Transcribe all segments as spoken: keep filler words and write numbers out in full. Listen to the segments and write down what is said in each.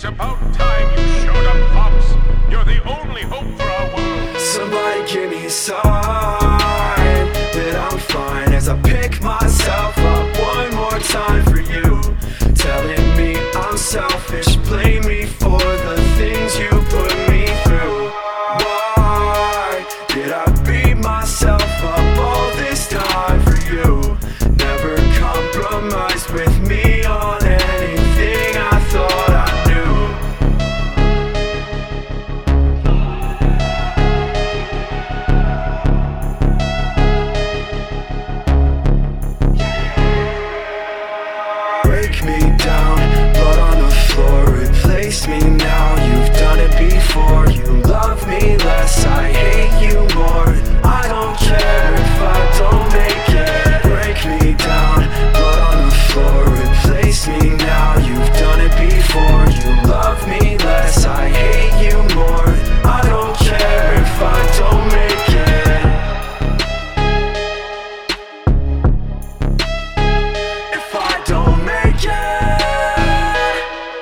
It's about time you showed up, Pops. You're the only hope for our world. Somebody give me a sign that I'm fine as I pick myself up one more time for you, telling me I'm selfish, blame me for the things you put me through. Why did I beat myself up all this time for you? Never compromised with me on anything I thought I knew. Break me down, blood on the floor, replace me now. You've done it before. You love me less, I hate you more. I don't care if I don't make it. Break me down, blood on the floor, replace me now. You've done it before. You love me less, I hate you more. I don't care if I don't make it. If I don't make it,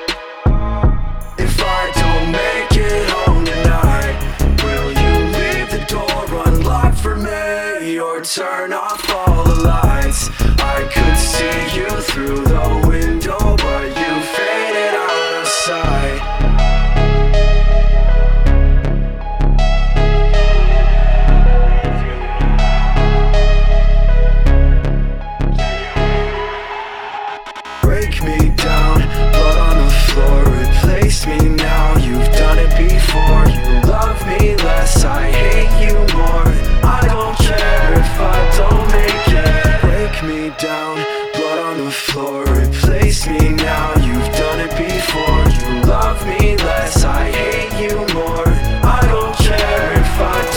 if I don't make it home tonight, will you leave the door unlocked for me, or turn off all the lights? I could see you through the window, but you faded out of sight. Break me down, blood on the floor, replace me now. You've done it before. You love me less, I hate you more. I don't care if I don't make it. Break me down, blood on the floor, replace me now. You've done it before. You love me less, I hate you more. I don't care if I